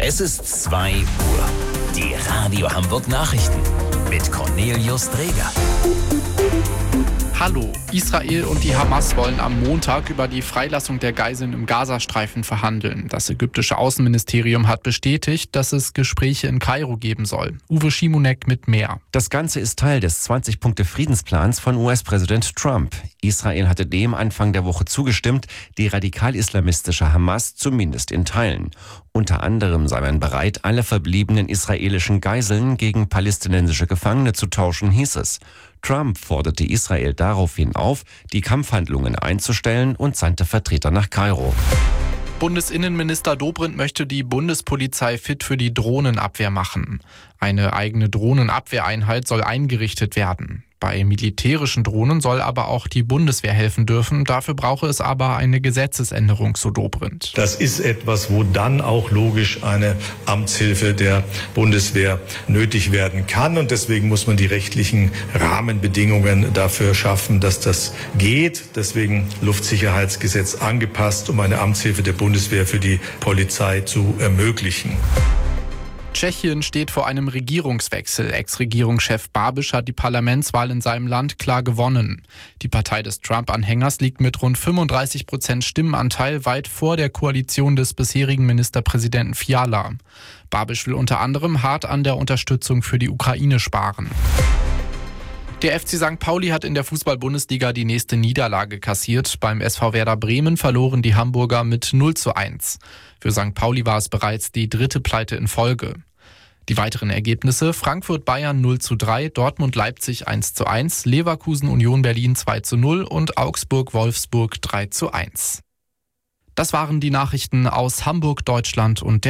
Es ist 2 Uhr. Die Radio Hamburg Nachrichten mit Cornelius Dreger. Hallo, Israel und die Hamas wollen am Montag über die Freilassung der Geiseln im Gazastreifen verhandeln. Das ägyptische Außenministerium hat bestätigt, dass es Gespräche in Kairo geben soll. Uwe Schimonek mit mehr. Das Ganze ist Teil des 20-Punkte-Friedensplans von US-Präsident Trump. Israel hatte dem Anfang der Woche zugestimmt, die radikal-islamistische Hamas zumindest in Teilen. Unter anderem sei man bereit, alle verbliebenen israelischen Geiseln gegen palästinensische Gefangene zu tauschen, hieß es. Trump forderte Israel daraufhin auf, die Kampfhandlungen einzustellen und sandte Vertreter nach Kairo. Bundesinnenminister Dobrindt möchte die Bundespolizei fit für die Drohnenabwehr machen. Eine eigene Drohnenabwehreinheit soll eingerichtet werden. Bei militärischen Drohnen soll aber auch die Bundeswehr helfen dürfen. Dafür brauche es aber eine Gesetzesänderung, so Dobrindt. Das ist etwas, wo dann auch logisch eine Amtshilfe der Bundeswehr nötig werden kann. Und deswegen muss man die rechtlichen Rahmenbedingungen dafür schaffen, dass das geht. Deswegen Luftsicherheitsgesetz angepasst, um eine Amtshilfe der Bundeswehr für die Polizei zu ermöglichen. Tschechien steht vor einem Regierungswechsel. Ex-Regierungschef Babiš hat die Parlamentswahl in seinem Land klar gewonnen. Die Partei des Trump-Anhängers liegt mit rund 35% Stimmenanteil weit vor der Koalition des bisherigen Ministerpräsidenten Fiala. Babiš will unter anderem hart an der Unterstützung für die Ukraine sparen. Der FC St. Pauli hat in der Fußball-Bundesliga die nächste Niederlage kassiert. Beim SV Werder Bremen verloren die Hamburger mit 0:1. Für St. Pauli war es bereits die 3. Pleite in Folge. Die weiteren Ergebnisse: Frankfurt-Bayern 0:3, Dortmund-Leipzig 1:1, Leverkusen-Union Berlin 2:0 und Augsburg-Wolfsburg 3:1. Das waren die Nachrichten aus Hamburg, Deutschland und der